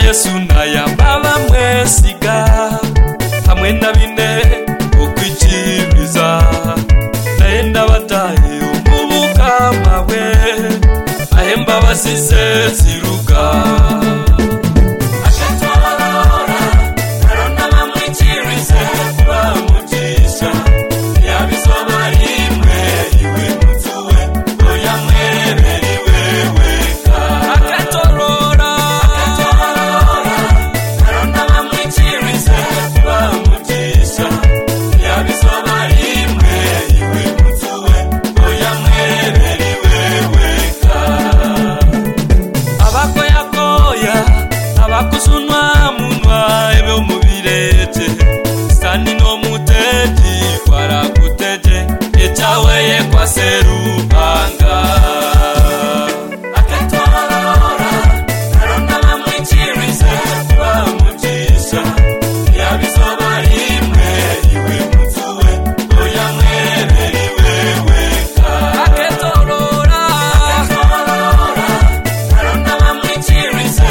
Yesu nayambaba mwesiga hamwe na bine ukwikiriza naenda bataye umubukama we ahemba basize ziruka kusunwa munwa ebe umubirete sani no muteji kwara kuteje etawe kwa serupanga akatorora arona bamwikirize kuba umugisha yabizoba rimwe iwe mutuwe oya mweberi weweka akatorora arona bamwikirize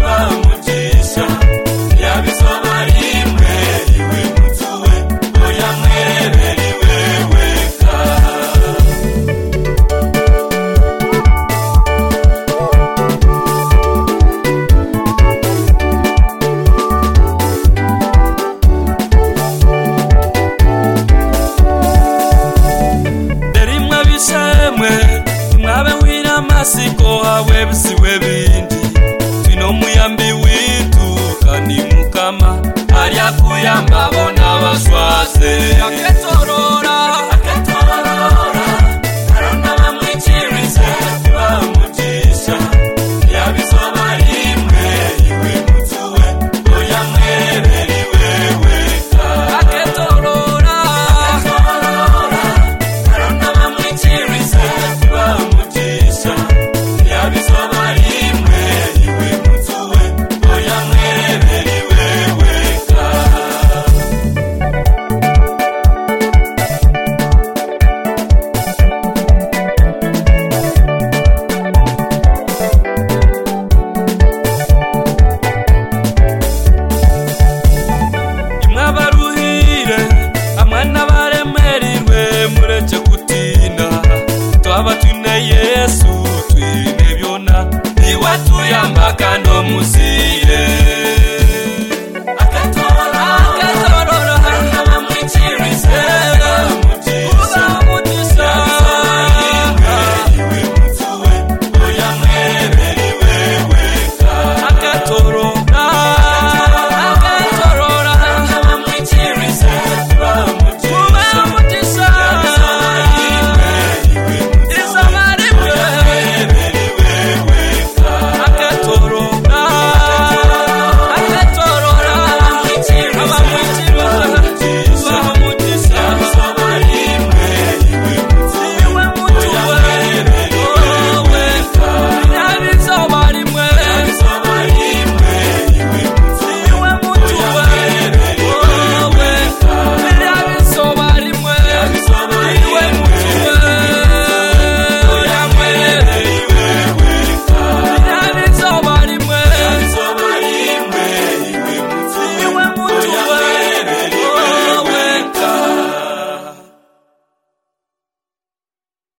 mwabe wira masiko hawe bisiwe bindi twino muyambi witu kani mukama arya kuyamba bona baswaze aketorora arona bamwikirize kuba umugisha yabizoba rimwe iwe mutuwe oya mweberi weweka aketorora arona bamwikirize kuba umugisha yabizoba rimwe iwe mutuwe oya mweberi weweka imwabaruhire amwana baremerirwe mureke kutinda twaba twine Yesu twine byona niwe tuyambaka no musire